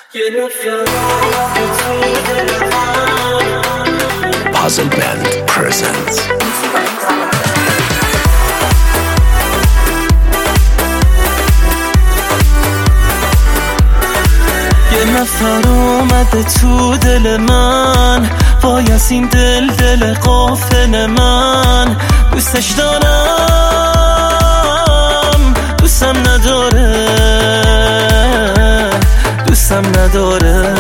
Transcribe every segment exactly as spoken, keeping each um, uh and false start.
Puzzle Band presents. یه نفر اومده تو دل من، وای از این دل دل غافل من. دوستش دارم دوستم نداره، دوستم نداره.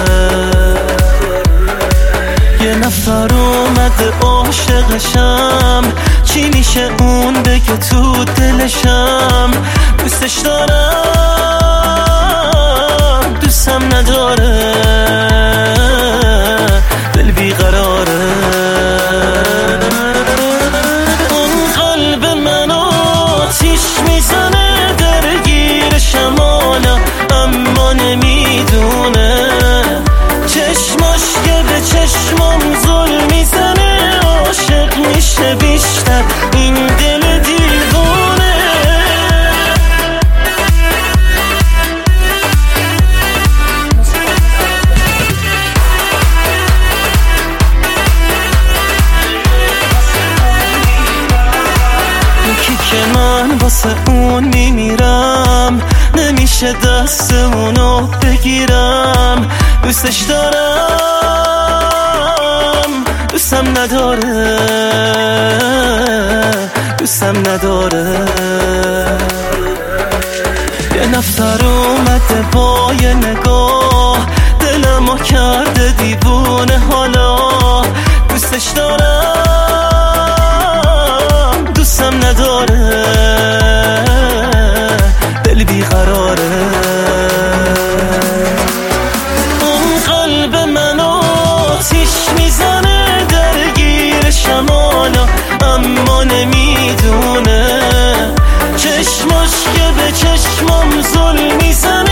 یه نفر اومده عاشقشم، چی میشه اون بگه تو دلشم. دوستش دارم دوستم نداره، دل بیقراره. اون قلب من آتیش میزنه، درگیرشم حالا اما نمیدونه. چشماش که به چشمام ظلم میزنه، عاشق میشه بیشتر این دل دیوونه. یکی که من واسه اون میمیرم، نمیشه دست اونو بگیرم. دوستش دارم دوستم نداره، دوستم نداره. یه نفر اومده با یه نگاه، دلمو کرده دیوونه حالا. دوستش دارم دوستم نداره، دل بیقراره. اون قلب من آتیش میزنه، درگیرشم حالا اما نمیدونه. چشماش که به چشمام ظلم میزنه،